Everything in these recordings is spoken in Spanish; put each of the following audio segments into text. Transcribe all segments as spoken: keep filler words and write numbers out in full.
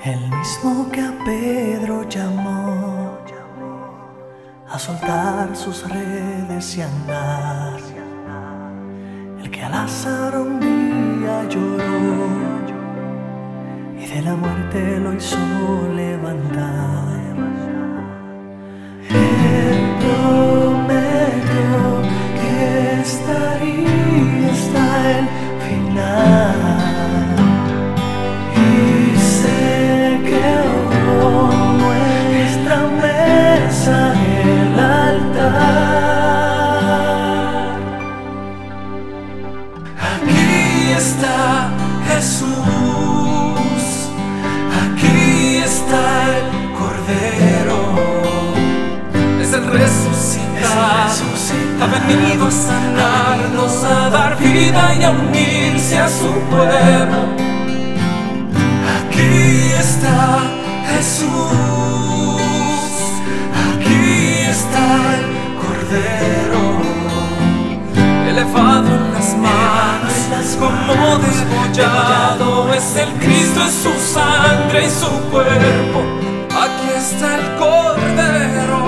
El mismo que a Pedro llamó a soltar sus redes y andar, el que a Lázaro un día lloró y de la muerte lo hizo levantar. Él prometió que estaría hasta el final. Aquí está Jesús, aquí está el Cordero, es el resucitado, ha venido a sanarnos, a dar vida y a unirse a su pueblo. Aquí está Jesús, aquí está el Cordero, elevado en las manos, como degollado, es el Cristo, es su sangre y su cuerpo. Aquí está el Cordero.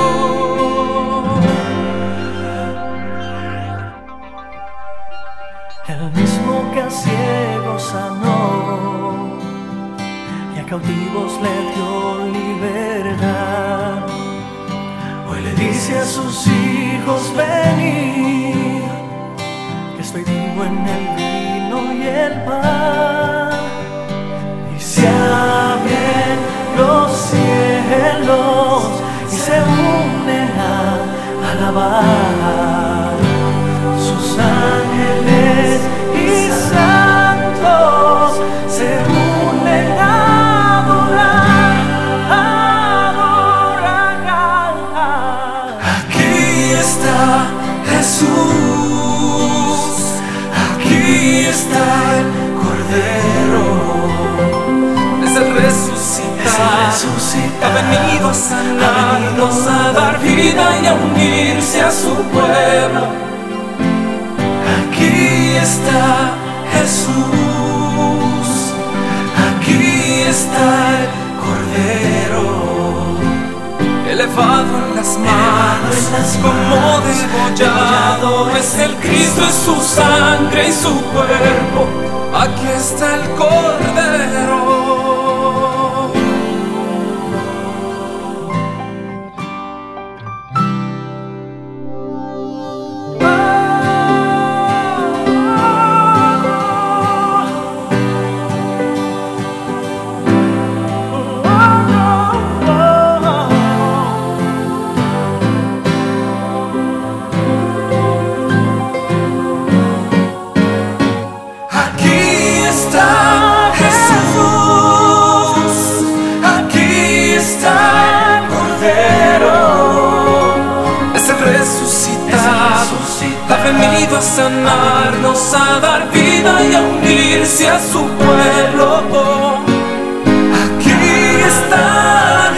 el mismo que a ciegos sanó y a cautivos le dio libertad. Hoy le dice a sus hijos: venid, que estoy vivo en el vino y el pan. Y se abren los cielos y se unen a alabar. Sus ángeles y santos se unen a adorar, adorar. Aquí está Jesús, aquí está el Cordero, es el resucitado, es el resucitado, ha venido a sanarnos, a dar vida y a unirse a su pueblo. Aquí está Jesús, aquí está el Cordero, elevado en las manos, como degollado, es el Cristo, es su sangre y su cuerpo. Aquí está el Cordero. Ha venido a sanarnos, a dar vida y a unirse a su pueblo. Aquí está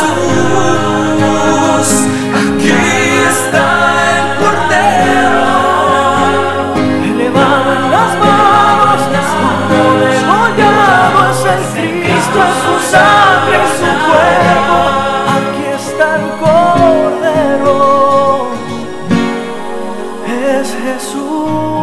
Jesús, aquí está el Cordero, elevado en las manos, como degollado, es el Cristo, es su sangre y su cuerpo. Aquí está el Cordero, es Jesús.